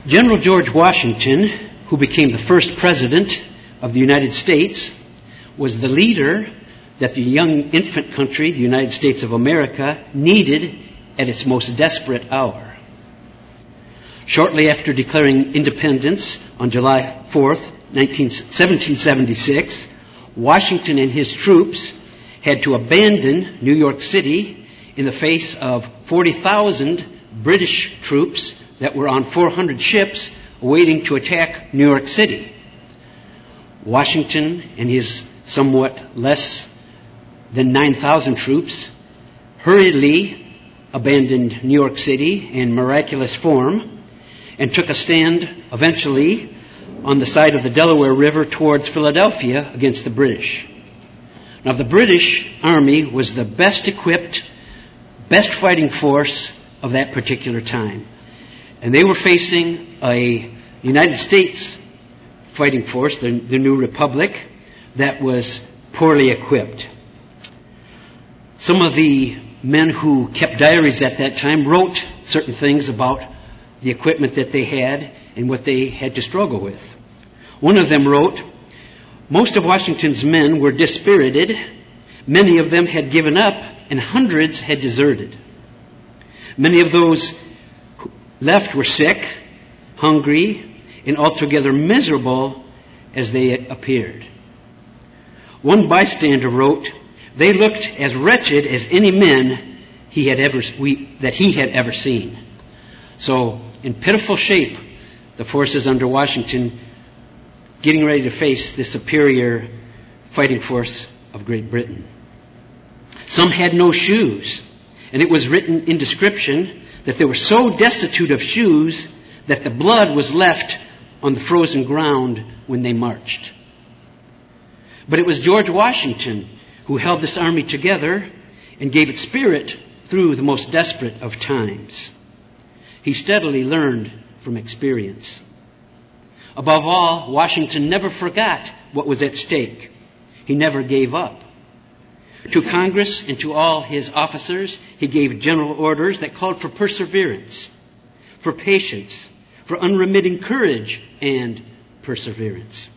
General George Washington, who became the first president of the United States, was the leader that the young infant country, the United States of America, needed at its most desperate hour. Shortly after declaring independence on July 4th, 1776, Washington and his troops had to abandon New York City in the face of 40,000 British troops that were on 400 ships waiting to attack New York City. Washington and his somewhat less than 9,000 troops hurriedly abandoned New York City in miraculous form and took a stand eventually on the side of the Delaware River towards Philadelphia against the British. Now, the British Army was the best equipped, best fighting force of that particular time. And they were facing a United States fighting force, the new republic, that was poorly equipped. Some of the men who kept diaries at that time wrote certain things about the equipment that they had and what they had to struggle with. One of them wrote, "Most of Washington's men were dispirited. Many of them had given up, and hundreds had deserted. Many of those who left were sick, hungry, and altogether miserable as they appeared." One bystander wrote, "They looked as wretched as any men that he had ever seen." So, in pitiful shape, the forces under Washington getting ready to face the superior fighting force of Great Britain. Some had no shoes, and it was written in description that they were so destitute of shoes that the blood was left on the frozen ground when they marched. But it was George Washington who held this army together and gave it spirit through the most desperate of times. He steadily learned from experience. Above all, Washington never forgot what was at stake. He never gave up. To Congress and to all his officers, he gave general orders that called for perseverance, for patience, for unremitting courage and perseverance.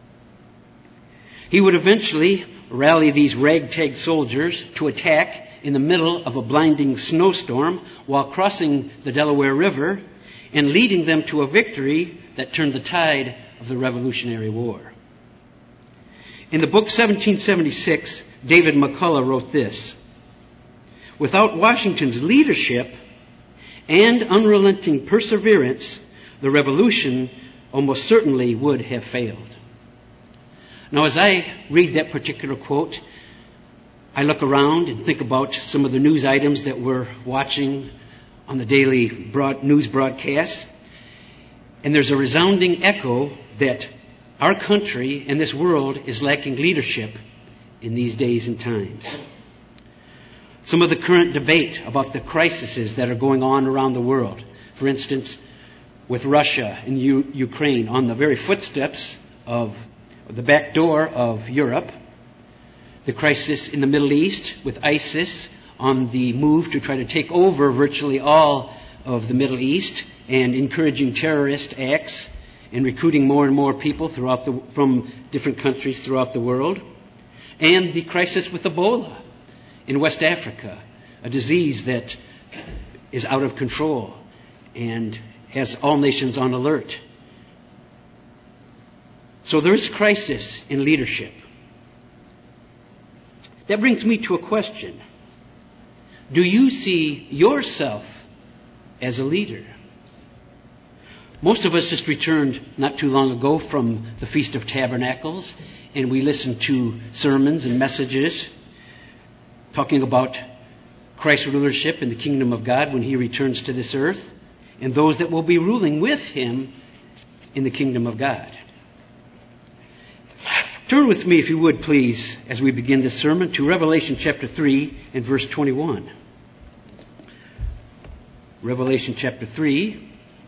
He would eventually rally these ragtag soldiers to attack in the middle of a blinding snowstorm while crossing the Delaware River and leading them to a victory that turned the tide of the Revolutionary War. In the book 1776, David McCullough wrote this: "Without Washington's leadership and unrelenting perseverance, the revolution almost certainly would have failed." Now, as I read that particular quote, I look around and think about some of the news items that we're watching on the daily news broadcasts, and there's a resounding echo that our country and this world is lacking leadership in these days and times. Some of the current debate about the crises that are going on around the world, for instance, with Russia and Ukraine on the very footsteps of the back door of Europe, the crisis in the Middle East with ISIS on the move to try to take over virtually all of the Middle East and encouraging terrorist acts and recruiting more and more people from different countries throughout the world, and the crisis with Ebola in West Africa, a disease that is out of control and has all nations on alert. So there is crisis in leadership. That brings me to a question. Do you see yourself as a leader? Most of us just returned not too long ago from the Feast of Tabernacles, and we listened to sermons and messages talking about Christ's rulership in the kingdom of God when he returns to this earth, and those that will be ruling with him in the kingdom of God. Turn with me, if you would, please, as we begin this sermon, to Revelation chapter 3 and verse 21. Revelation chapter 3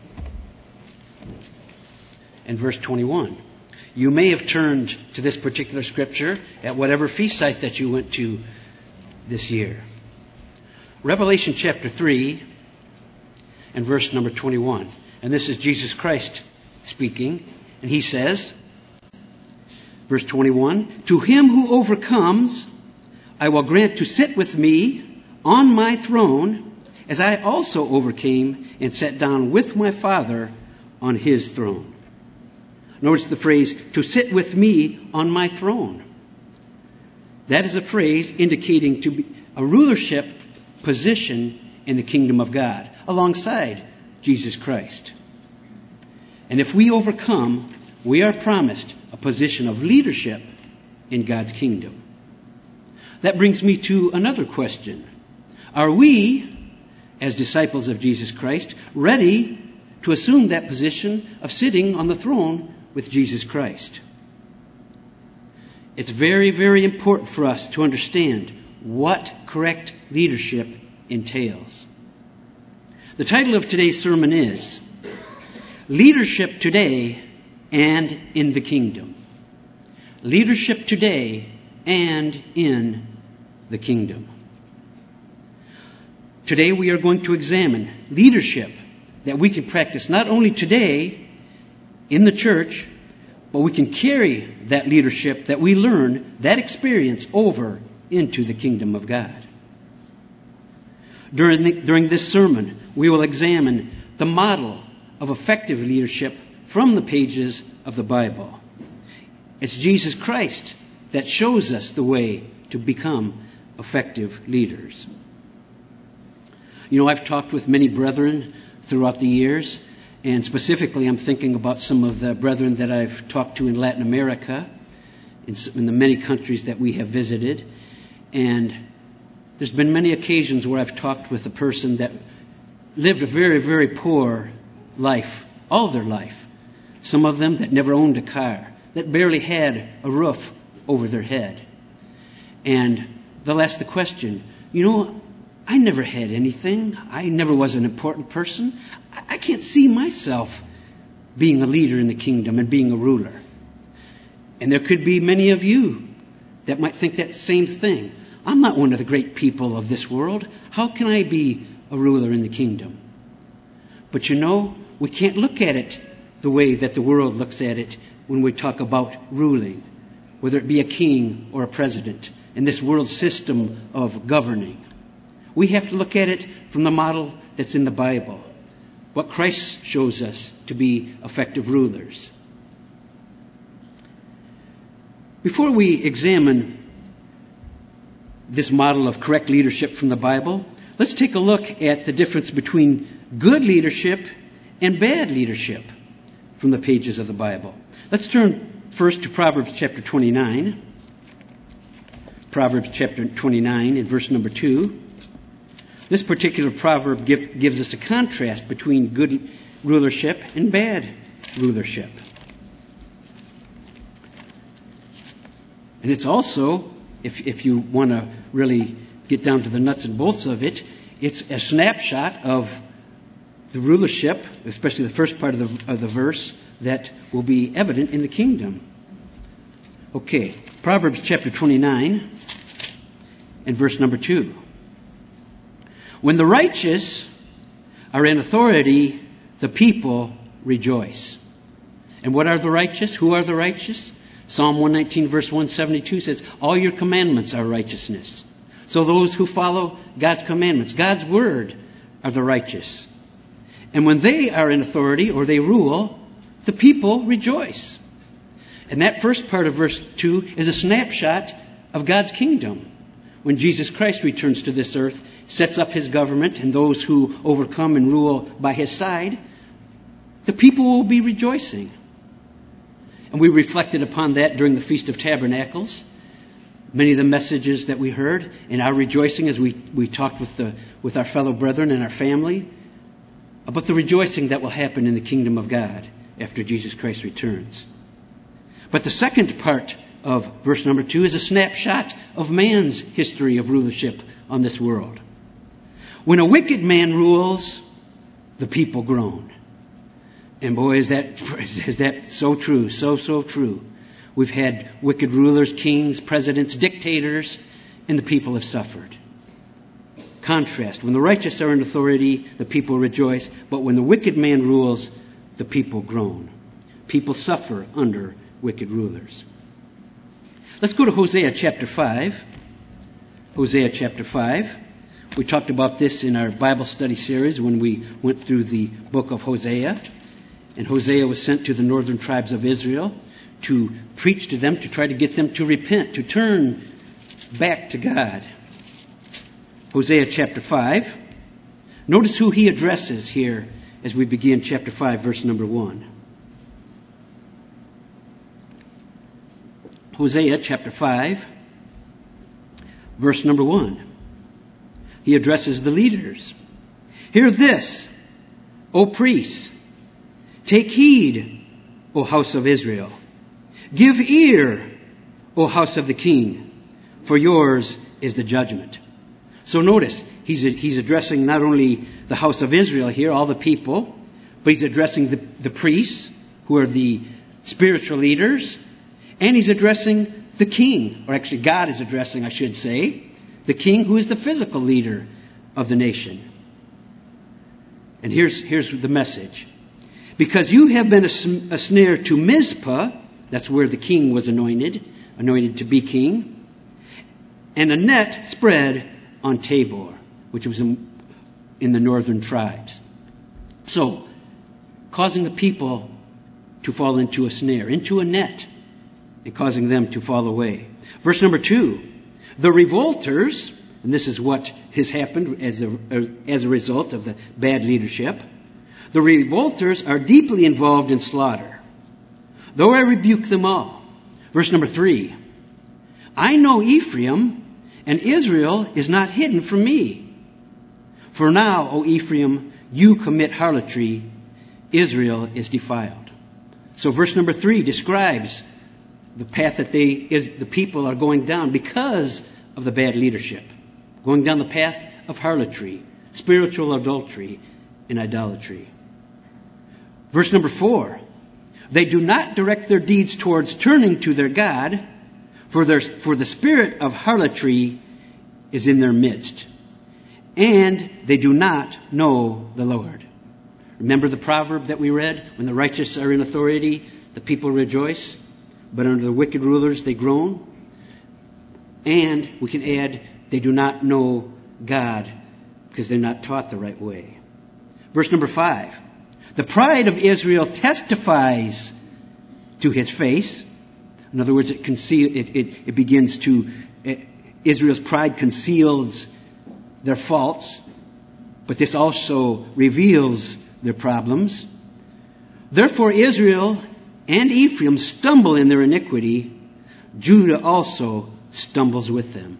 and verse 21. You may have turned to this particular scripture at whatever feast site that you went to this year. Revelation chapter 3 and verse number 21. And this is Jesus Christ speaking. And he says, verse 21, "To him who overcomes, I will grant to sit with me on my throne, as I also overcame and sat down with my Father on his throne." Notice the phrase, "to sit with me on my throne." That is a phrase indicating to be a rulership position in the kingdom of God, alongside Jesus Christ. And if we overcome, we are promised a position of leadership in God's kingdom. That brings me to another question. Are we, as disciples of Jesus Christ, ready to assume that position of sitting on the throne with Jesus Christ? It's very, very important for us to understand what correct leadership entails. The title of today's sermon is Leadership Today and in the Kingdom. Leadership today and in the kingdom. Today we are going to examine leadership that we can practice not only today in the church, but we can carry that leadership that we learn, that experience, over into the kingdom of God. During this sermon, we will examine the model of effective leadership from the pages of the Bible. It's Jesus Christ that shows us the way to become effective leaders. You know, I've talked with many brethren throughout the years, and specifically I'm thinking about some of the brethren that I've talked to in Latin America, in the many countries that we have visited. And there's been many occasions where I've talked with a person that lived a very, very poor life, all their life. Some of them that never owned a car, that barely had a roof over their head. And they'll ask the question, you know, I never had anything. I never was an important person. I can't see myself being a leader in the kingdom and being a ruler. And there could be many of you that might think that same thing. I'm not one of the great people of this world. How can I be a ruler in the kingdom? But you know, we can't look at it the way that the world looks at it when we talk about ruling, whether it be a king or a president, in this world system of governing. We have to look at it from the model that's in the Bible, what Christ shows us to be effective rulers. Before we examine this model of correct leadership from the Bible, let's take a look at the difference between good leadership and bad leadership from the pages of the Bible. Let's turn first to Proverbs chapter 29. Proverbs chapter 29 and verse number 2. This particular proverb gives us a contrast between good rulership and bad rulership. And it's also, if you want to really get down to the nuts and bolts of it, it's a snapshot of the rulership, especially the first part of the verse, that will be evident in the kingdom. Okay, Proverbs chapter 29 and verse number 2. When the righteous are in authority, the people rejoice. And what are the righteous? Who are the righteous? Psalm 119 verse 172 says, all your commandments are righteousness. So those who follow God's commandments, God's word, are the righteous. And when they are in authority or they rule, the people rejoice. And that first part of verse 2 is a snapshot of God's kingdom. When Jesus Christ returns to this earth, sets up his government, and those who overcome and rule by his side, the people will be rejoicing. And we reflected upon that during the Feast of Tabernacles. Many of the messages that we heard, and our rejoicing as we talked with our fellow brethren and our family about the rejoicing that will happen in the kingdom of God after Jesus Christ returns. But the second part of verse number 2 is a snapshot of man's history of rulership on this world. When a wicked man rules, the people groan. And boy, is that so true, so true. We've had wicked rulers, kings, presidents, dictators, and the people have suffered. Contrast. When the righteous are in authority, the people rejoice. But when the wicked man rules, the people groan. People suffer under wicked rulers. Let's go to Hosea chapter 5. Hosea chapter 5. We talked about this in our Bible study series when we went through the book of Hosea. And Hosea was sent to the northern tribes of Israel to preach to them, to try to get them to repent, to turn back to God. Hosea chapter 5. Notice who he addresses here as we begin chapter 5, verse number 1. Hosea chapter 5, verse number 1. He addresses the leaders. Hear this, O priests. Take heed, O house of Israel. Give ear, O house of the king, for yours is the judgment. So notice, he's addressing not only the house of Israel here, all the people, but he's addressing the priests, who are the spiritual leaders, and he's addressing the king, or actually God is addressing, I should say, the king who is the physical leader of the nation. And here's the message. Because you have been a snare to Mizpah, that's where the king was anointed to be king, and a net spread on Tabor, which was in the northern tribes. So, causing the people to fall into a snare, into a net, and causing them to fall away. Verse number 2, the revolters, and this is what has happened as a result of the bad leadership, the revolters are deeply involved in slaughter, though I rebuke them all. Verse number 3, I know Ephraim, and Israel is not hidden from me. For now, O Ephraim, you commit harlotry, Israel is defiled. So verse number 3 describes the path that the people are going down because of the bad leadership. Going down the path of harlotry, spiritual adultery, and idolatry. Verse number 4, they do not direct their deeds towards turning to their God, for the spirit of harlotry is in their midst, and they do not know the Lord. Remember the proverb that we read? When the righteous are in authority, the people rejoice, but under the wicked rulers they groan. And we can add, they do not know God because they're not taught the right way. Verse number 5, the pride of Israel testifies to his face. In other words, it begins to, Israel's pride conceals their faults, but this also reveals their problems. Therefore Israel and Ephraim stumble in their iniquity. Judah also stumbles with them.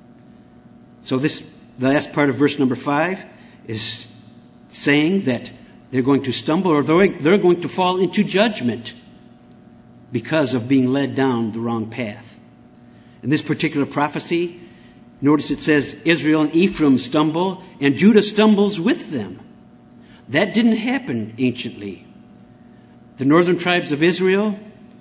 So the last part of verse number 5 is saying that they're going to stumble, or they're going to fall into judgment because of being led down the wrong path. In this particular prophecy, notice it says Israel and Ephraim stumble and Judah stumbles with them. That didn't happen anciently. The northern tribes of Israel,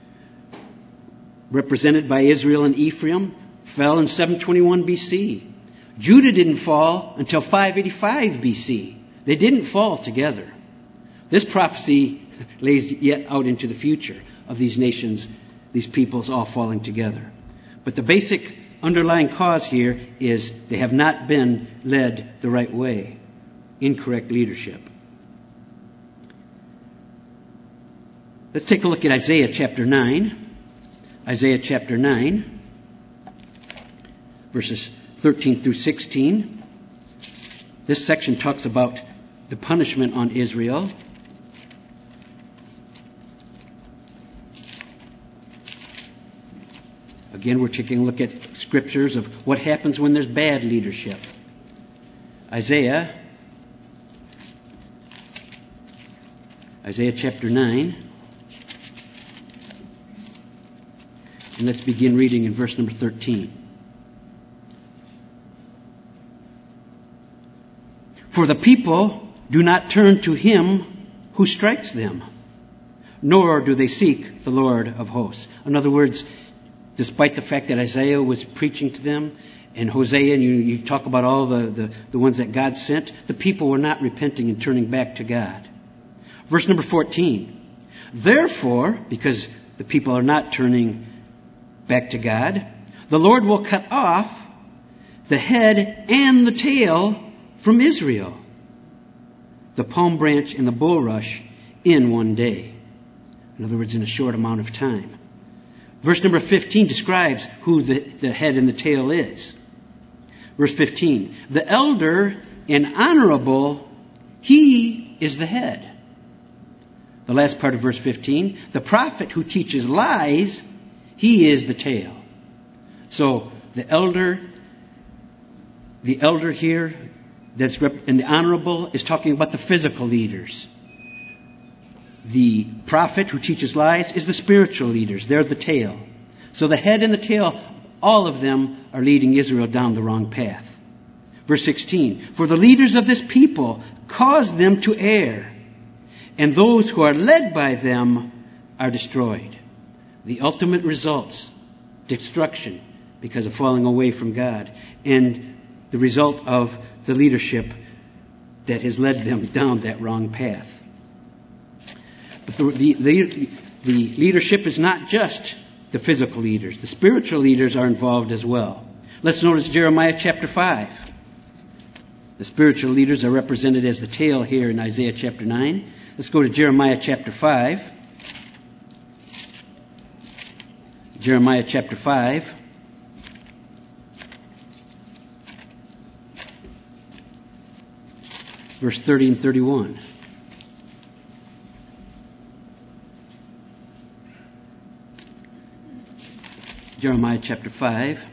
represented by Israel and Ephraim, fell in 721 BC. Judah didn't fall until 585 BC. They didn't fall together. This prophecy lays yet out into the future of these nations, these peoples all falling together. But the basic underlying cause here is they have not been led the right way. Incorrect leadership. Let's take a look at Isaiah chapter 9. Isaiah chapter 9, verses 13 through 16. This section talks about the punishment on Israel. Again, we're taking a look at scriptures of what happens when there's bad leadership. Isaiah chapter 9. And let's begin reading in verse number 13. For the people do not turn to him who strikes them, nor do they seek the Lord of hosts. In other words, despite the fact that Isaiah was preaching to them and Hosea, and you talk about all the ones that God sent, the people were not repenting and turning back to God. Verse number 14. Therefore, because the people are not turning back to God, the Lord will cut off the head and the tail from Israel, the palm branch and the bulrush in one day. In other words, in a short amount of time. Verse number 15 describes who the head and the tail is. Verse 15, the elder and honorable, he is the head. The last part of verse 15, the prophet who teaches lies, he is the tail. So the elder here, and the honorable is talking about the physical leaders. The prophet who teaches lies is the spiritual leaders. They're the tail. So the head and the tail, all of them are leading Israel down the wrong path. Verse 16, for the leaders of this people cause them to err, and those who are led by them are destroyed. The ultimate results, destruction because of falling away from God, and the result of the leadership that has led them down that wrong path. But the leadership is not just the physical leaders. The spiritual leaders are involved as well. Let's notice Jeremiah chapter 5. The spiritual leaders are represented as the tail here in Isaiah chapter 9. Let's go to Jeremiah chapter 5. Jeremiah chapter 5. Verse 30 and 31. Jeremiah chapter 5,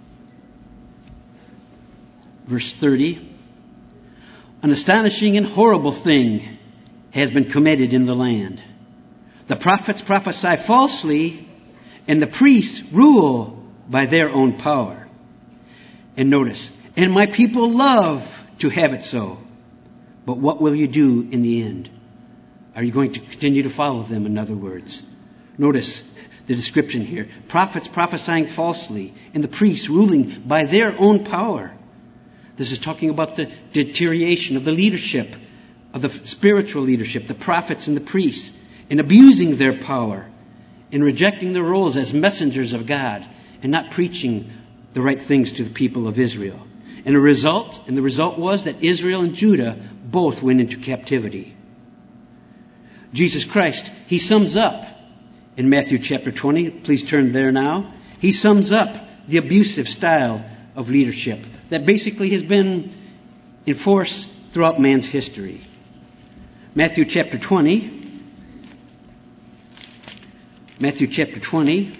verse 30. An astonishing and horrible thing has been committed in the land. The prophets prophesy falsely, and the priests rule by their own power. And notice, and my people love to have it so. But what will you do in the end? Are you going to continue to follow them, in other words? Notice the description here. Prophets prophesying falsely, and the priests ruling by their own power. This is talking about the deterioration of the leadership, of the spiritual leadership, the prophets and the priests, and abusing their power, and rejecting their roles as messengers of God, and not preaching the right things to the people of Israel. And the result was that Israel and Judah both went into captivity. Jesus Christ, he sums up in Matthew chapter 20, please turn there now. He sums up the abusive style of leadership that basically has been in force throughout man's history. Matthew chapter 20. Matthew chapter 20.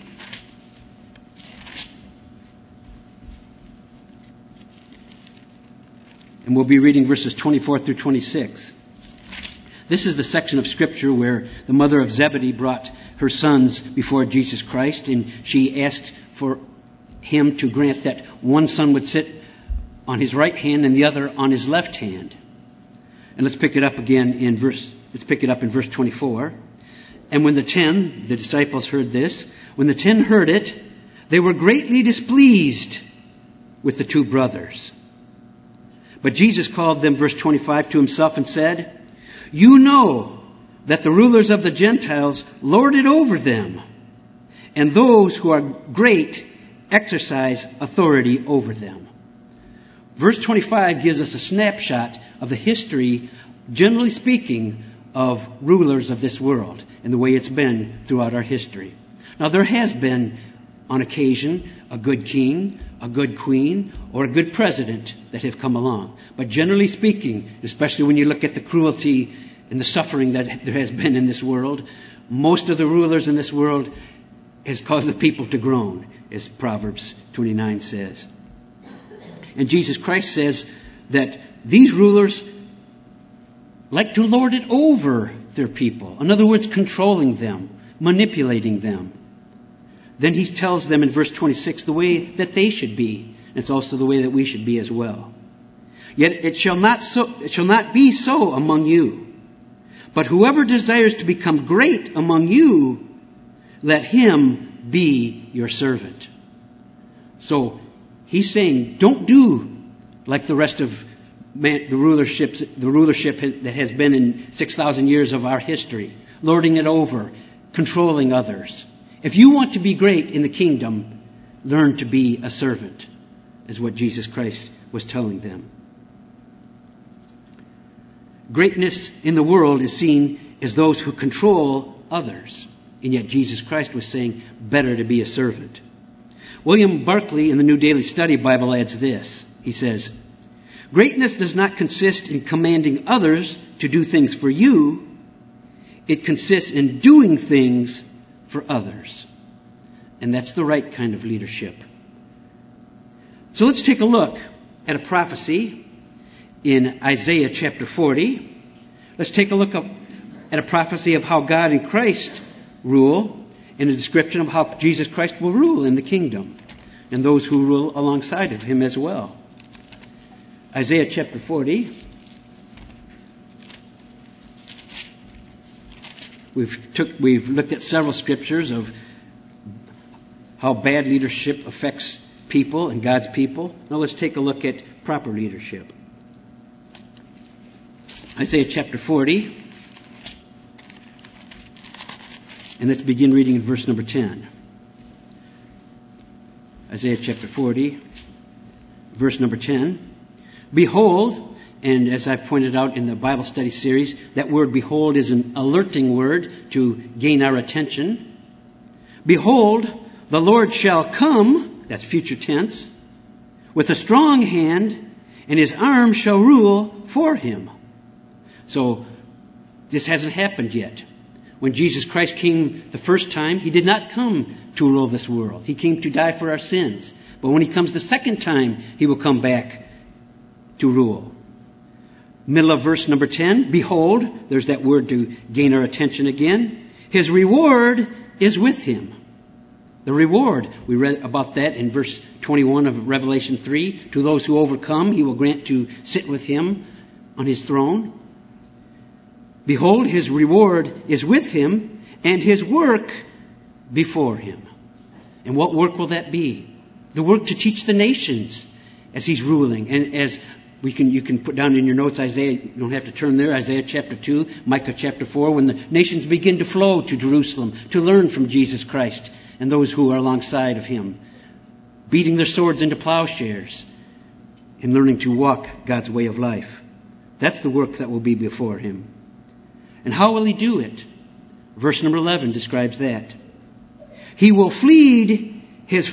And we'll be reading verses 24 through 26. This is the section of Scripture where the mother of Zebedee brought her sons before Jesus Christ, and she asked for him to grant that one son would sit on his right hand and the other on his left hand. And let's pick it up in verse 24. And when the disciples heard this, when the 10 heard it, they were greatly displeased with the two brothers. But Jesus called them, verse 25, to himself and said, you know that the rulers of the Gentiles lord it over them, and those who are great exercise authority over them. Verse 25 gives us a snapshot of the history, generally speaking, of rulers of this world and the way it's been throughout our history. Now, there has been, on occasion, a good king, a good queen, or a good president that have come along. But generally speaking, especially when you look at the cruelty and the suffering that there has been in this world, most of the rulers in this world has caused the people to groan, as Proverbs 29 says. And Jesus Christ says that these rulers like to lord it over their people. In other words, controlling them, manipulating them. Then he tells them in verse 26 the way that they should be. It's also the way that we should be as well. Yet it shall not be so among you. But whoever desires to become great among you, let him be your servant. So He's saying, don't do like the rest of the rulership that has been in 6,000 years of our history, lording it over, controlling others. If you want to be great in the kingdom, learn to be a servant, is what Jesus Christ was telling them. Greatness in the world is seen as those who control others, and yet Jesus Christ was saying, better to be a servant. William Barclay in the New Daily Study Bible adds this. He says, greatness does not consist in commanding others to do things for you. It consists in doing things for others. And that's the right kind of leadership. So let's take a look at a prophecy in Isaiah chapter 40. Let's take a look at a prophecy of how God and Christ rule, and a description of how Jesus Christ will rule in the kingdom, and those who rule alongside of him as well. Isaiah chapter 40. We've looked at several scriptures of how bad leadership affects people and God's people. Now let's take a look at proper leadership. Isaiah chapter 40. And let's begin reading in verse number 10. Isaiah chapter 40, verse number 10. Behold, and as I've pointed out in the Bible study series, that word behold is an alerting word to gain our attention. Behold, the Lord shall come, that's future tense, with a strong hand, and his arm shall rule for him. So, this hasn't happened yet. When Jesus Christ came the first time, he did not come to rule this world. He came to die for our sins. But when he comes the second time, he will come back to rule. Middle of verse number 10, behold, there's that word to gain our attention again. His reward is with him. The reward, we read about that in verse 21 of Revelation 3. To those who overcome, he will grant to sit with him on his throne. Behold, his reward is with him, and his work before him. And what work will that be? The work to teach the nations as he's ruling. And as you can put down in your notes, Isaiah, you don't have to turn there, Isaiah chapter 2, Micah chapter 4, when the nations begin to flow to Jerusalem to learn from Jesus Christ and those who are alongside of him, beating their swords into plowshares and learning to walk God's way of life. That's the work that will be before him. And how will he do it? Verse number 11 describes that. He will feed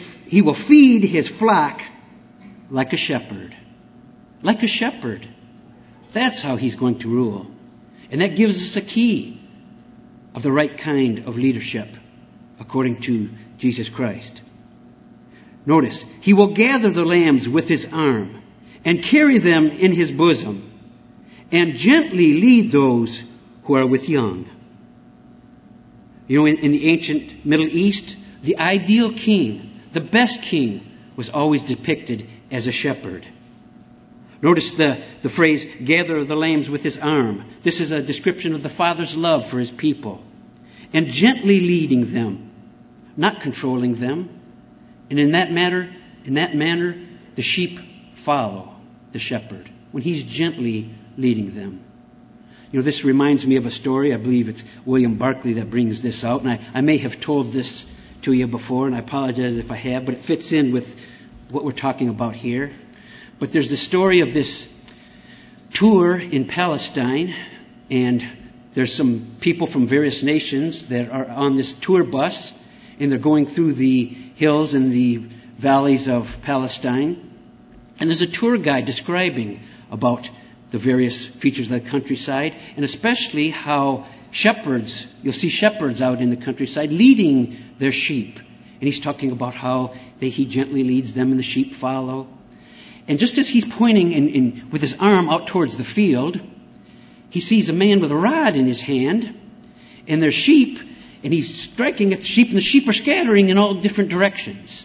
his flock like a shepherd. Like a shepherd. That's how he's going to rule. And that gives us a key of the right kind of leadership according to Jesus Christ. Notice, he will gather the lambs with his arm and carry them in his bosom and gently lead those who are with young. You know, in the ancient Middle East, the ideal king, the best king, was always depicted as a shepherd. Notice the phrase, gather the lambs with his arm. This is a description of the Father's love for his people. And gently leading them, not controlling them. And in that manner, the sheep follow the shepherd when he's gently leading them. You know, this reminds me of a story. I believe it's William Barclay that brings this out. And I may have told this to you before, and I apologize if I have, but it fits in with what we're talking about here. But there's the story of this tour in Palestine, and there's some people from various nations that are on this tour bus, and they're going through the hills and the valleys of Palestine. And there's a tour guide describing about the various features of the countryside, and especially how shepherds, you'll see shepherds out in the countryside leading their sheep. And he's talking about how he gently leads them and the sheep follow. And just as he's pointing with his arm out towards the field, he sees a man with a rod in his hand, and there's sheep, and he's striking at the sheep, and the sheep are scattering in all different directions.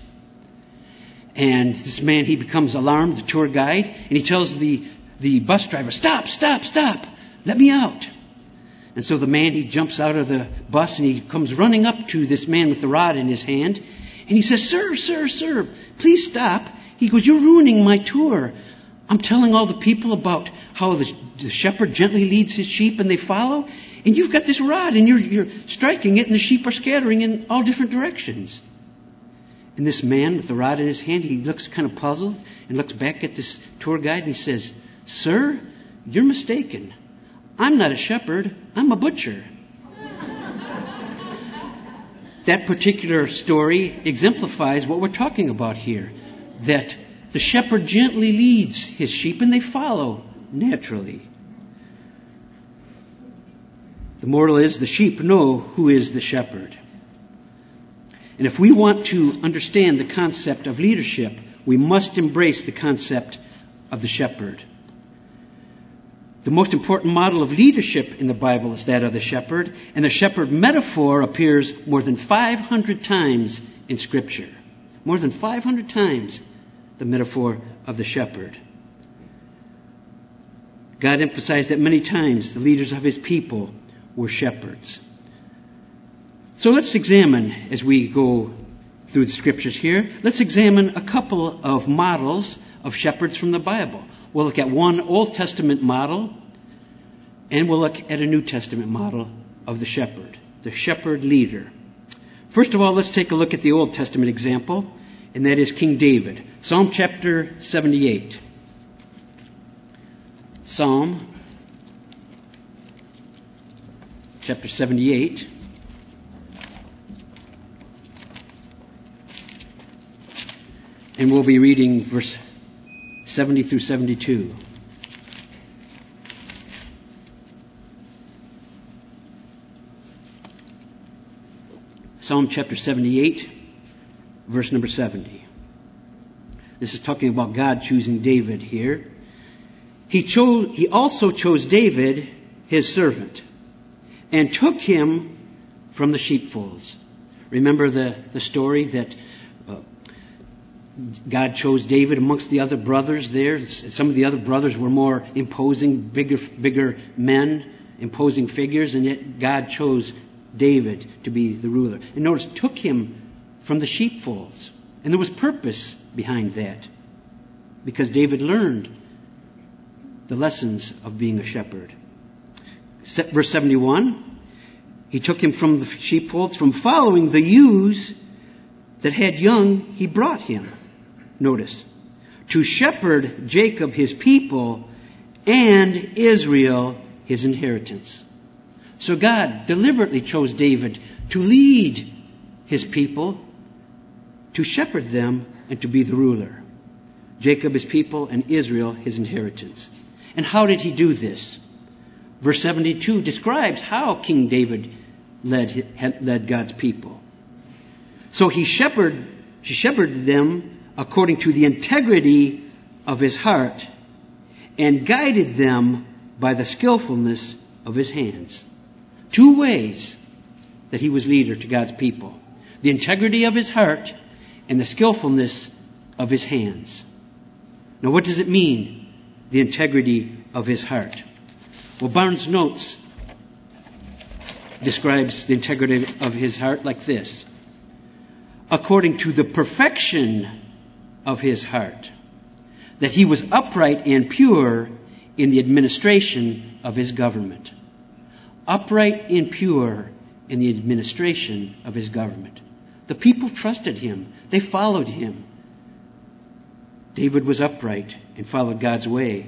And this man, he becomes alarmed, the tour guide, and he tells the bus driver, stop, let me out. And so the man, he jumps out of the bus, and he comes running up to this man with the rod in his hand, and he says, sir, please stop. He goes, you're ruining my tour. I'm telling all the people about how the shepherd gently leads his sheep and they follow. And you've got this rod and you're striking it and the sheep are scattering in all different directions. And this man with the rod in his hand, he looks kind of puzzled and looks back at this tour guide and he says, sir, you're mistaken. I'm not a shepherd. I'm a butcher. That particular story exemplifies what we're talking about here. That the shepherd gently leads his sheep and they follow naturally. The moral is the sheep know who is the shepherd. And if we want to understand the concept of leadership, we must embrace the concept of the shepherd. The most important model of leadership in the Bible is that of the shepherd, and the shepherd metaphor appears more than 500 times in Scripture. More than 500 times, the metaphor of the shepherd. God emphasized that many times the leaders of his people were shepherds. So let's examine, as we go through the Scriptures here, let's examine a couple of models of shepherds from the Bible. We'll look at one Old Testament model, and we'll look at a New Testament model of the shepherd leader. First of all, let's take a look at the Old Testament example, and that is King David. Psalm chapter 78. Psalm chapter 78. And we'll be reading verse 70 through 72. Psalm chapter 78, verse number 70. This is talking about God choosing David here. He also chose David, his servant, and took him from the sheepfolds. Remember the story that God chose David amongst the other brothers there. Some of the other brothers were more imposing, bigger men, imposing figures, and yet God chose David to be the ruler. And notice, took him from the sheepfolds. And there was purpose behind that, because David learned the lessons of being a shepherd. Verse 71, he took him from the sheepfolds, from following the ewes that had young, he brought him. Notice, to shepherd Jacob his people and Israel his inheritance. So God deliberately chose David to lead his people, to shepherd them, and to be the ruler. Jacob his people and Israel his inheritance. And how did he do this? Verse 72 describes how King David led God's people. So he shepherded them according to the integrity of his heart and guided them by the skillfulness of his hands. Two ways that he was leader to God's people: the integrity of his heart and the skillfulness of his hands. Now, what does it mean, the integrity of his heart? Well, Barnes Notes describes the integrity of his heart like this: according to the perfection of his heart, that he was upright and pure in the administration of his government. Upright and pure in the administration of his government. The people trusted him. They followed him. David was upright and followed God's way.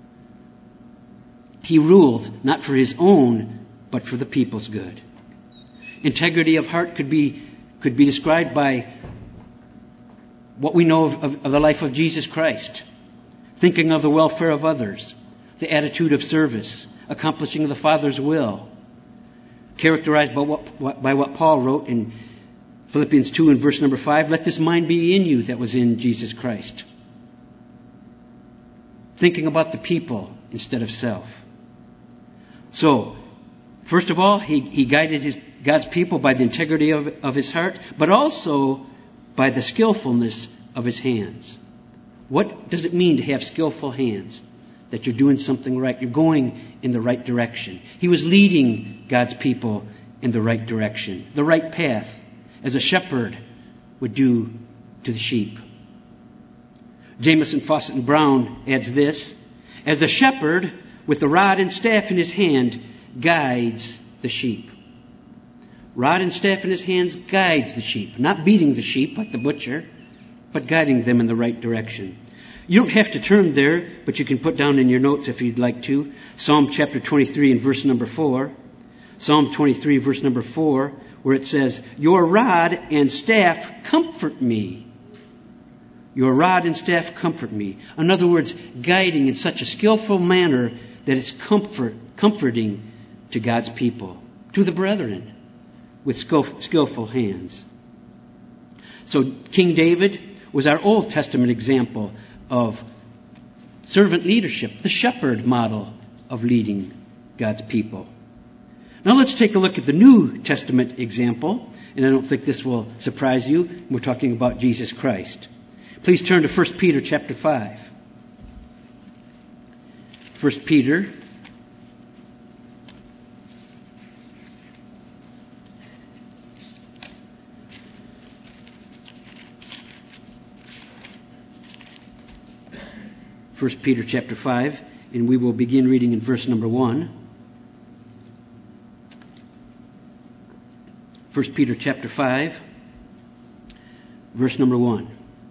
He ruled not for his own, but for the people's good. Integrity of heart could be described by what we know of the life of Jesus Christ. Thinking of the welfare of others, the attitude of service, accomplishing the Father's will, characterized by what Paul wrote in Philippians 2 and verse number 5, let this mind be in you that was in Jesus Christ. Thinking about the people instead of self. So, first of all, he guided God's people by the integrity of his heart, but also by the skillfulness of his hands. What does it mean to have skillful hands? That you're doing something right. You're going in the right direction. He was leading God's people in the right direction, the right path, as a shepherd would do to the sheep. Jamieson, Fawcett, and Brown adds this: as the shepherd with the rod and staff in his hand guides the sheep. Rod and staff in his hands guides the sheep. Not beating the sheep like the butcher, but guiding them in the right direction. You don't have to turn there, but you can put down in your notes if you'd like to. Psalm chapter 23 and verse number 4. Psalm 23 verse number 4, where it says, your rod and staff comfort me. Your rod and staff comfort me. In other words, guiding in such a skillful manner that it's comforting to God's people, to the brethren, with skillful hands. So King David was our Old Testament example of servant leadership, the shepherd model of leading God's people. Now let's take a look at the New Testament example, and I don't think this will surprise you. We're talking about Jesus Christ. Please turn to 1 Peter chapter 5. 1 Peter chapter 5, and we will begin reading in verse number 1. 1 Peter chapter 5, verse number 1.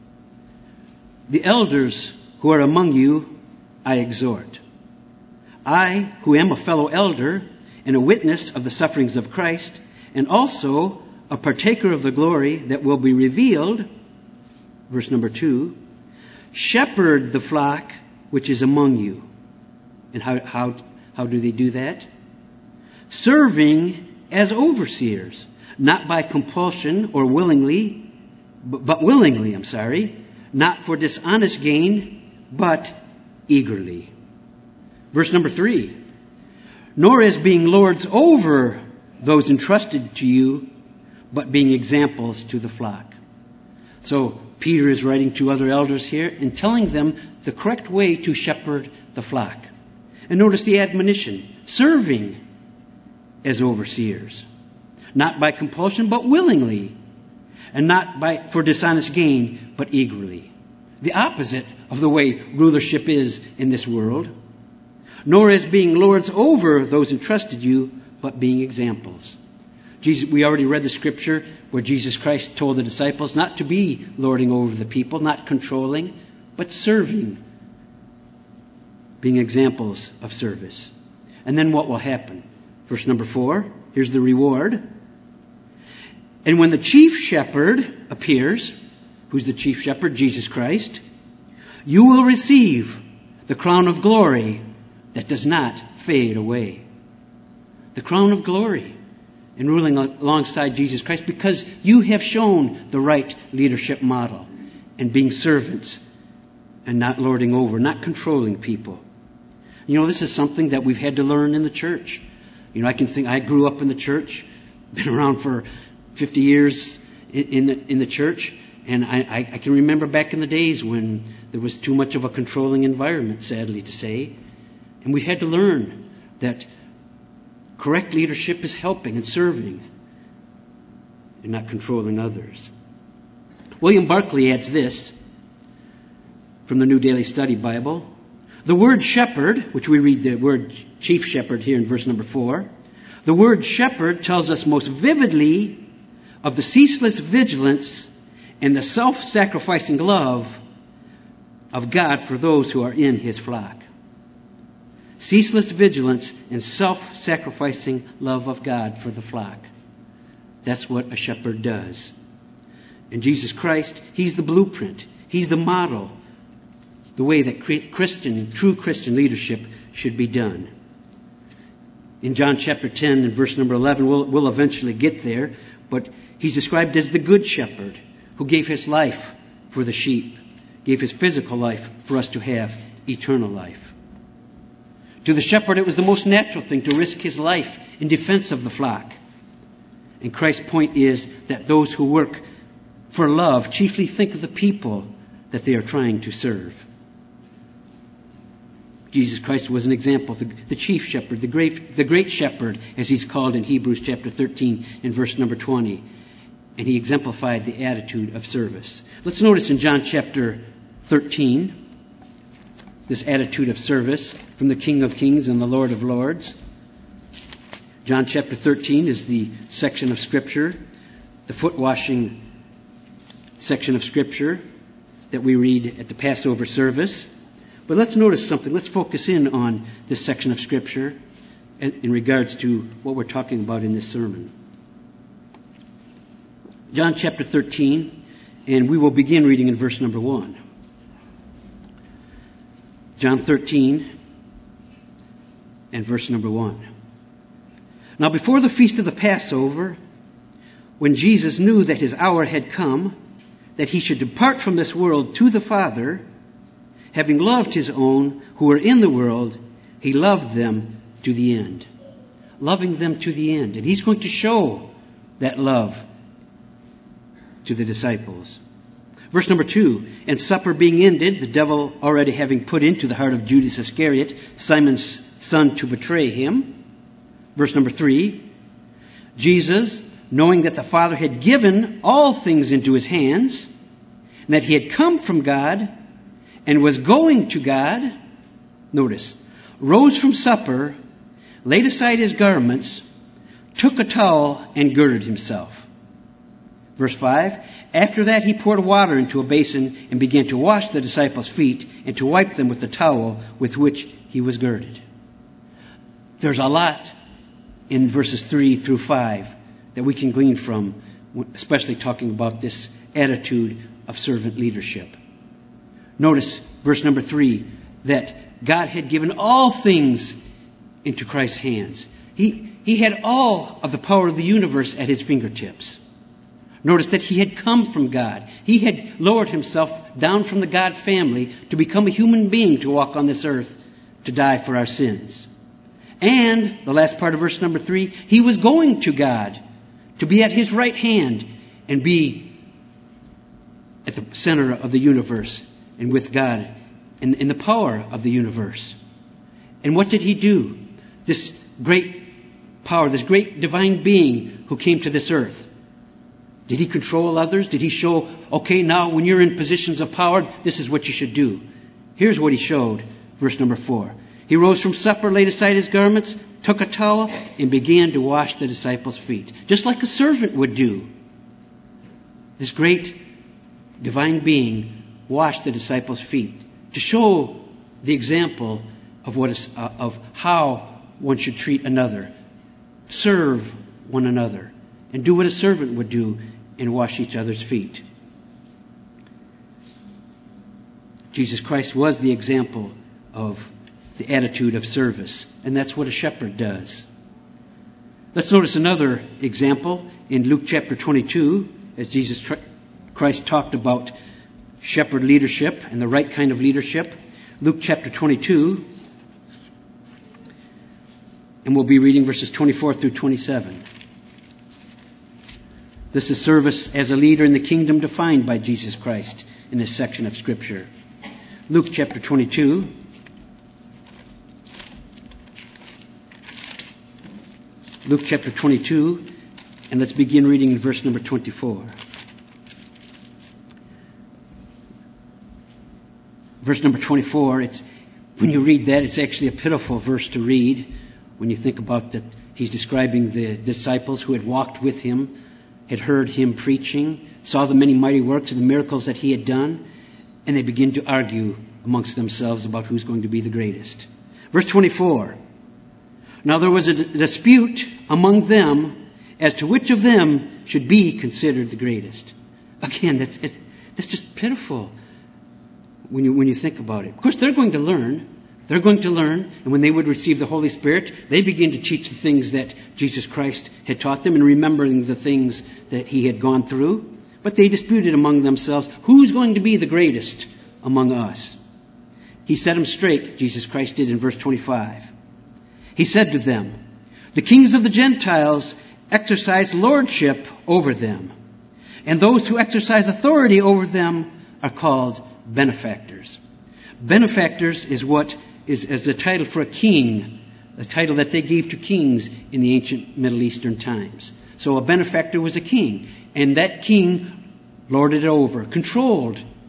The elders who are among you, I exhort. I, who am a fellow elder and a witness of the sufferings of Christ, and also a partaker of the glory that will be revealed, verse number 2, shepherd the flock which is among you. And how do they do that? Serving as overseers, not by compulsion or willingly, but willingly, not for dishonest gain, but eagerly. Verse number 3, nor as being lords over those entrusted to you, but being examples to the flock. So Peter is writing to other elders here and telling them the correct way to shepherd the flock. And notice the admonition, serving as overseers, not by compulsion, but willingly, and not for dishonest gain, but eagerly. The opposite of the way rulership is in this world. Nor as being lords over those entrusted you, but being examples. We already read the scripture where Jesus Christ told the disciples not to be lording over the people, not controlling, but serving, being examples of service. And then what will happen? Verse number 4, here's the reward. And when the chief shepherd appears, who's the chief shepherd? Jesus Christ. You will receive the crown of glory that does not fade away. The crown of glory in ruling alongside Jesus Christ, because you have shown the right leadership model and being servants and not lording over, not controlling people. You know, this is something that we've had to learn in the church. You know, I grew up in the church, been around for 50 years in the church, and I can remember back in the days when there was too much of a controlling environment, sadly to say, and we had to learn that correct leadership is helping and serving and not controlling others. William Barclay adds this from the New Daily Study Bible. The word shepherd, which we read the word chief shepherd here in verse number 4, the word shepherd tells us most vividly of the ceaseless vigilance and the self-sacrificing love of God for those who are in His flock. Ceaseless vigilance and self-sacrificing love of God for the flock. That's what a shepherd does. And Jesus Christ, He's the blueprint. He's the model. The way that true Christian leadership should be done. In John chapter 10 and verse number 11, we'll eventually get there, but He's described as the good shepherd who gave His life for the sheep, gave His physical life for us to have eternal life. To the shepherd, it was the most natural thing to risk his life in defense of the flock. And Christ's point is that those who work for love chiefly think of the people that they are trying to serve. Jesus Christ was an example, the chief shepherd, the great shepherd, as He's called in Hebrews chapter 13 and verse number 20. And He exemplified the attitude of service. Let's notice in John chapter 13, this attitude of service from the King of Kings and the Lord of Lords. John chapter 13 is the section of Scripture, the foot washing section of Scripture that we read at the Passover service. But let's notice something. Let's focus in on this section of Scripture in regards to what we're talking about in this sermon. John chapter 13, and we will begin reading in verse number 1. John 13 and verse number 1. Now before the feast of the Passover, when Jesus knew that his hour had come, that he should depart from this world to the Father, having loved his own who were in the world, he loved them to the end. Loving them to the end. And he's going to show that love to the disciples. Verse number 2, and supper being ended, the devil already having put into the heart of Judas Iscariot, Simon's son, to betray him. Verse number 3, Jesus, knowing that the Father had given all things into his hands, and that he had come from God and was going to God, notice, rose from supper, laid aside his garments, took a towel, and girded himself. Verse 5, after that he poured water into a basin and began to wash the disciples' feet and to wipe them with the towel with which he was girded. There's a lot in verses 3 through 5 that we can glean from, especially talking about this attitude of servant leadership. Notice verse number 3, that God had given all things into Christ's hands. He had all of the power of the universe at his fingertips. Notice that he had come from God. He had lowered himself down from the God family to become a human being to walk on this earth, to die for our sins. And, the last part of verse number 3, he was going to God, to be at his right hand and be at the center of the universe and with God and in the power of the universe. And what did he do? This great power, this great divine being who came to this earth. Did he control others? Did he show, okay, now when you're in positions of power, this is what you should do? Here's what he showed, verse number 4. He rose from supper, laid aside his garments, took a towel, and began to wash the disciples' feet. Just like a servant would do. This great divine being washed the disciples' feet to show the example of of how one should treat another, serve one another, and do what a servant would do and wash each other's feet. Jesus Christ was the example of the attitude of service, and that's what a shepherd does. Let's notice another example in Luke chapter 22, as Jesus Christ talked about shepherd leadership and the right kind of leadership. Luke chapter 22, and we'll be reading verses 24 through 27. This is service as a leader in the kingdom defined by Jesus Christ in this section of Scripture. Luke chapter 22. Luke chapter 22, and let's begin reading in verse number 24. Verse number 24, when you read that, it's actually a pitiful verse to read when you think about that he's describing the disciples who had walked with him, had heard him preaching, saw the many mighty works and the miracles that he had done, and they begin to argue amongst themselves about who's going to be the greatest. Verse 24. Now there was a dispute among them as to which of them should be considered the greatest. Again, that's just pitiful when you think about it. Of course, they're going to learn. They're going to learn, and when they would receive the Holy Spirit, they begin to teach the things that Jesus Christ had taught them and remembering the things that he had gone through. But they disputed among themselves, who's going to be the greatest among us? He set them straight, Jesus Christ did in verse 25. He said to them, the kings of the Gentiles exercise lordship over them, and those who exercise authority over them are called benefactors. Benefactors is what is a title for a king, a title that they gave to kings in the ancient Middle Eastern times. So a benefactor was a king, and that king lorded it over, controlled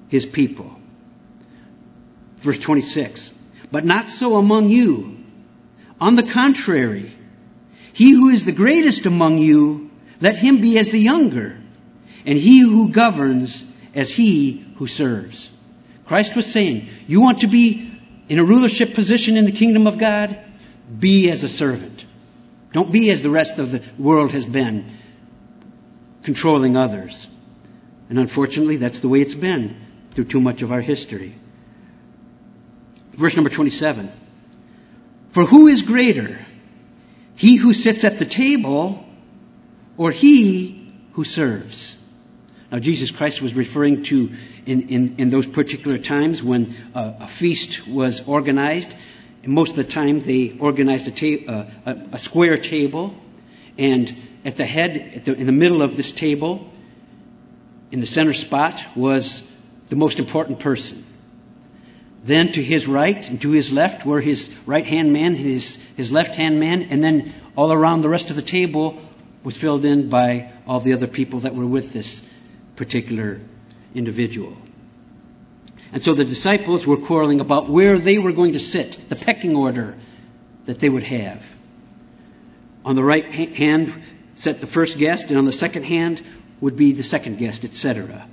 his people. Verse 26. But not so among you. On the contrary, he who is the greatest among you, let him be as the younger, and he who governs as he who serves. Christ was saying, you want to be in a rulership position in the kingdom of God? Be as a servant. Don't be as the rest of the world has been, controlling others. And unfortunately, that's the way it's been through too much of our history. Verse number 27. For who is greater, he who sits at the table or he who serves? Now, Jesus Christ was referring to in those particular times when a feast was organized. And most of the time they organized a square table. And at the head, in the middle of this table, in the center spot, was the most important person. Then to his right and to his left were his right-hand man, his left-hand man, and then all around the rest of the table was filled in by all the other people that were with this particular individual. And so the disciples were quarreling about where they were going to sit, the pecking order that they would have. On the right hand sat the first guest, and on the second hand would be the second guest, etc.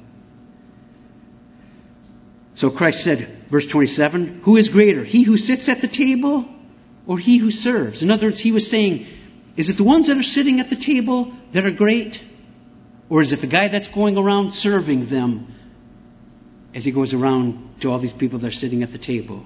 So Christ said, verse 27, who is greater, he who sits at the table or he who serves? In other words, he was saying, is it the ones that are sitting at the table that are great? Or is it the guy that's going around serving them as he goes around to all these people that are sitting at the table?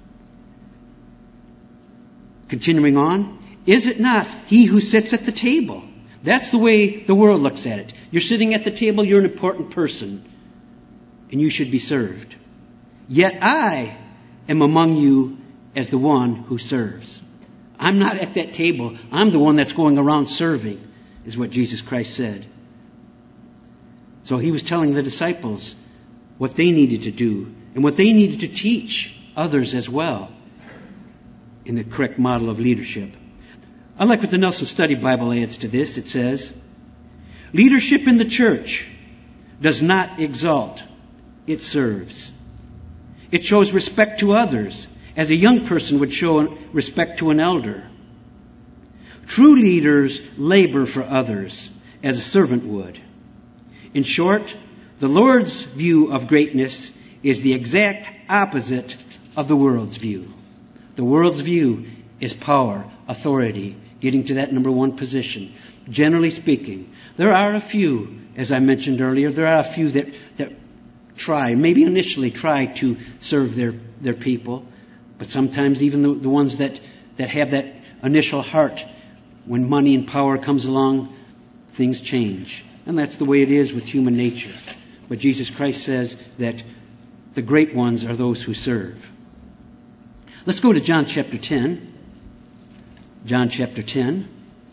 Continuing on, is it not he who sits at the table? That's the way the world looks at it. You're sitting at the table, you're an important person, and you should be served. Yet I am among you as the one who serves. I'm not at that table. I'm the one that's going around serving, is what Jesus Christ said. So he was telling the disciples what they needed to do and what they needed to teach others as well in the correct model of leadership. I like what the Nelson Study Bible adds to this. It says, leadership in the church does not exalt, it serves. It shows respect to others, as a young person would show respect to an elder. True leaders labor for others, as a servant would. In short, the Lord's view of greatness is the exact opposite of the world's view. The world's view is power, authority, getting to that number one position. Generally speaking, there are a few, as I mentioned earlier, there are a few that try, maybe initially try to serve their people, but sometimes even the ones that have that initial heart, when money and power comes along, things change. And that's the way it is with human nature. But Jesus Christ says that the great ones are those who serve. Let's go to John chapter 10. John chapter 10.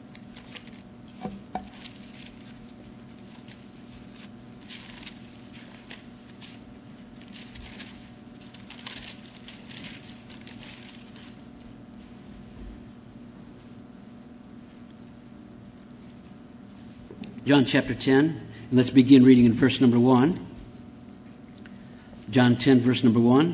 John chapter 10, and let's begin reading in verse number 1. John 10, verse number 1.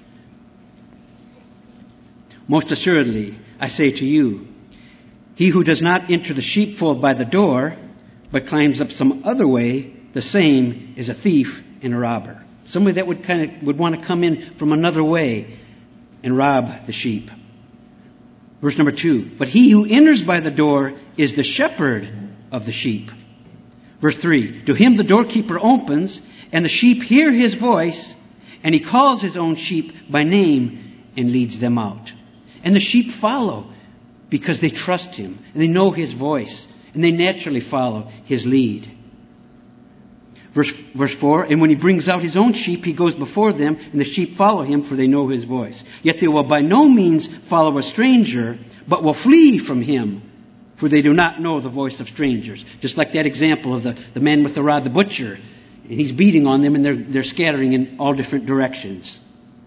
Most assuredly, I say to you, he who does not enter the sheepfold by the door, but climbs up some other way, the same is a thief and a robber. Somebody that would want to come in from another way and rob the sheep. Verse number 2. But he who enters by the door is the shepherd of the sheep. Verse 3, to him the doorkeeper opens, and the sheep hear his voice, and he calls his own sheep by name and leads them out. And the sheep follow because they trust him, and they know his voice, and they naturally follow his lead. Verse 4, and when he brings out his own sheep, he goes before them, and the sheep follow him, for they know his voice. Yet they will by no means follow a stranger, but will flee from him, for they do not know the voice of strangers. Just like that example of the man with the rod, the butcher. And he's beating on them, and they're scattering in all different directions.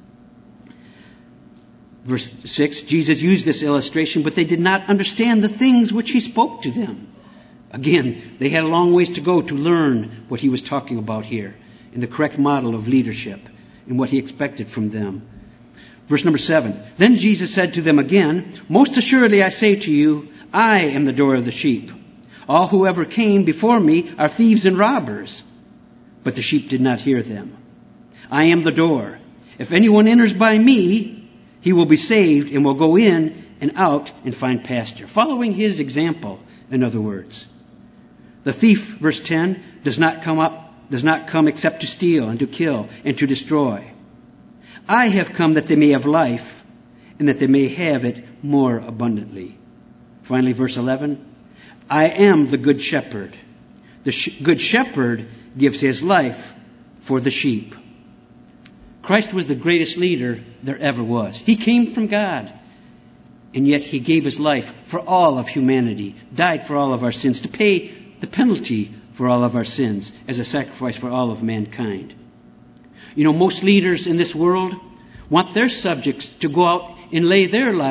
Verse 6, Jesus used this illustration, but they did not understand the things which he spoke to them. Again, they had a long ways to go to learn what he was talking about here. in the correct model of leadership and what he expected from them. Verse number 7. Then Jesus said to them again, most assuredly I say to you, I am the door of the sheep. All who ever came before me are thieves and robbers, but the sheep did not hear them. I am the door. If anyone enters by me, he will be saved and will go in and out and find pasture. Following his example, in other words. The thief, verse 10, does not come except to steal and to kill and to destroy. I have come that they may have life and that they may have it more abundantly. Finally, verse 11, I am the good shepherd. The good shepherd gives his life for the sheep. Christ was the greatest leader there ever was. He came from God, and yet he gave his life for all of humanity, died for all of our sins, to pay the penalty for all of our sins as a sacrifice for all of mankind. You know, most leaders in this world want their subjects to go out and lay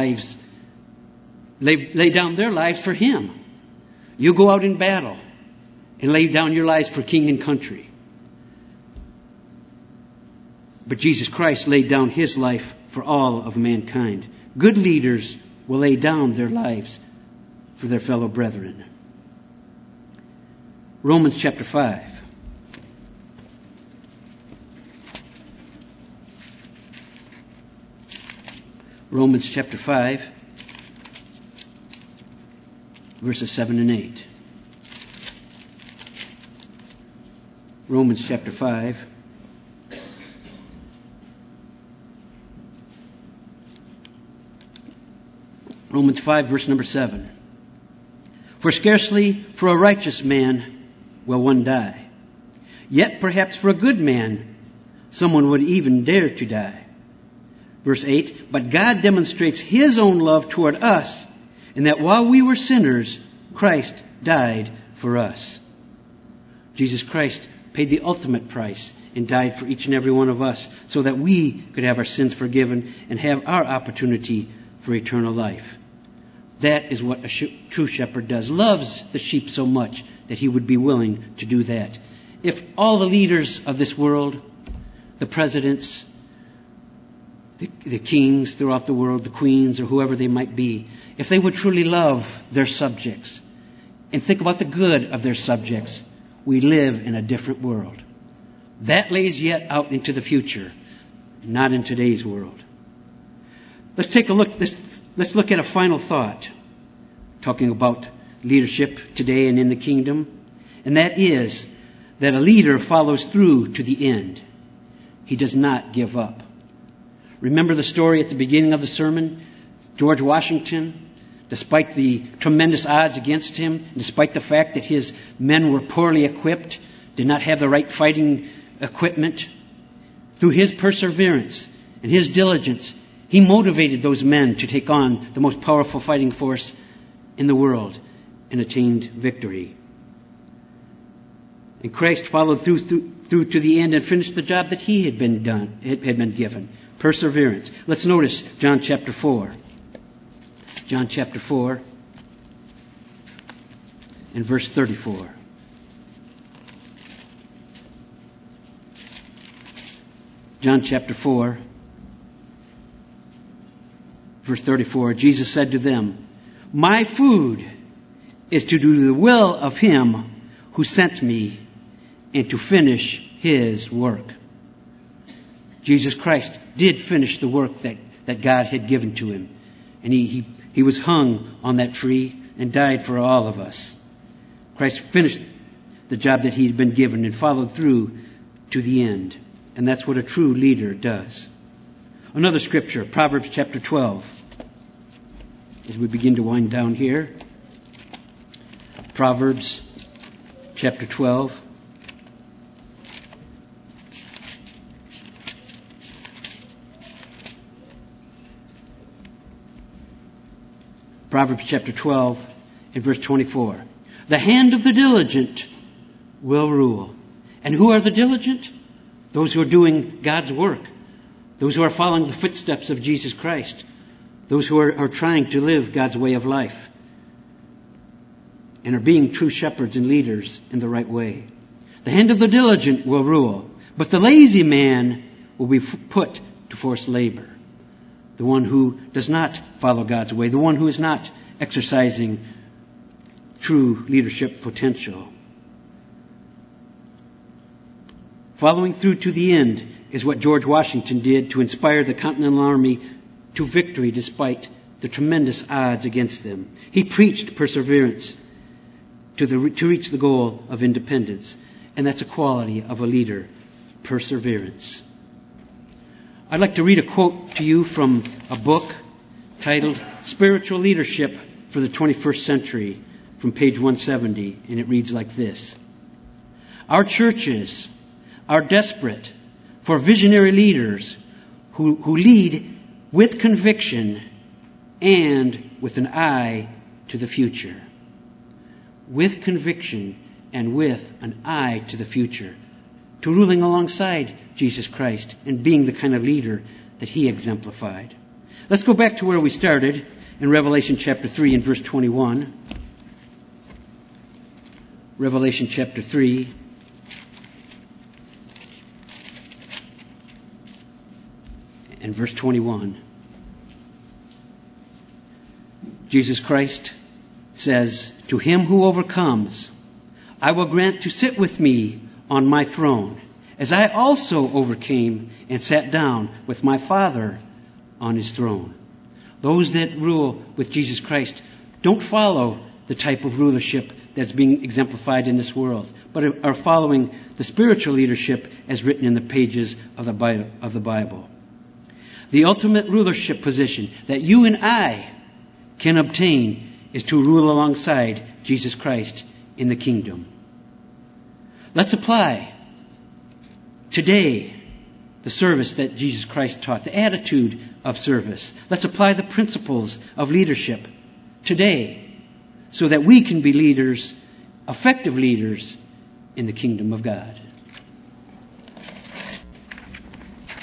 down their lives for him. You go out in battle and lay down your lives for king and country. But Jesus Christ laid down his life for all of mankind. Good leaders will lay down their lives for their fellow brethren. Romans chapter 5. Romans chapter 5, verses 7 and 8. Romans chapter 5. Romans 5, verse number 7. For scarcely for a righteous man will one die. Yet perhaps for a good man someone would even dare to die. Verse 8. But God demonstrates his own love toward us, in that while we were sinners, Christ died for us. Jesus Christ paid the ultimate price and died for each and every one of us so that we could have our sins forgiven and have our opportunity for eternal life. That is what a true shepherd does. Loves the sheep so much that he would be willing to do that. If all the leaders of this world, the presidents, the kings throughout the world, the queens, or whoever they might be, if they would truly love their subjects and think about the good of their subjects, we live in a different world. That lays yet out into the future, not in today's world. Let's take a look. Let's look at a final thought, talking about leadership today and in the kingdom, and that is that a leader follows through to the end. He does not give up. Remember the story at the beginning of the sermon? George Washington, despite the tremendous odds against him, despite the fact that his men were poorly equipped, did not have the right fighting equipment, through his perseverance and his diligence, he motivated those men to take on the most powerful fighting force in the world and attained victory. And Christ followed through to the end and finished the job that he had been given. Perseverance. Let's notice John chapter 4. John chapter 4 and verse 34. John chapter 4, verse 34, Jesus said to them, my food is to do the will of him who sent me and to finish his work. Jesus Christ did finish the work that God had given to him. And he was hung on that tree and died for all of us. Christ finished the job that he had been given and followed through to the end. And that's what a true leader does. Another scripture, Proverbs chapter 12. As we begin to wind down here. Proverbs chapter 12. Proverbs chapter 12 and verse 24. The hand of the diligent will rule. And who are the diligent? Those who are doing God's work. Those who are following the footsteps of Jesus Christ. Those who are trying to live God's way of life. And are being true shepherds and leaders in the right way. The hand of the diligent will rule, But the lazy man will be put to forced labor. The one who does not follow God's way, the one who is not exercising true leadership potential. Following through to the end is what George Washington did to inspire the Continental Army to victory despite the tremendous odds against them. He preached perseverance to reach the goal of independence. And that's a quality of a leader, perseverance. I'd like to read a quote to you from a book titled Spiritual Leadership for the 21st Century from page 170, and it reads like this. Our churches are desperate for visionary leaders who lead with conviction and with an eye to the future. With conviction and with an eye to the future. To ruling alongside Jesus Christ and being the kind of leader that he exemplified. Let's go back to where we started in Revelation chapter 3 and verse 21. Revelation chapter 3. And verse 21. Jesus Christ says, to him who overcomes, I will grant to sit with me on my throne, as I also overcame and sat down with my Father on his throne. Those that rule with Jesus Christ don't follow the type of rulership that's being exemplified in this world, but are following the spiritual leadership as written in the pages of the Bible. The ultimate rulership position that you and I can obtain is to rule alongside Jesus Christ in the kingdom. Let's apply today the service that Jesus Christ taught, the attitude of service. Let's apply the principles of leadership today so that we can be leaders, effective leaders in the kingdom of God.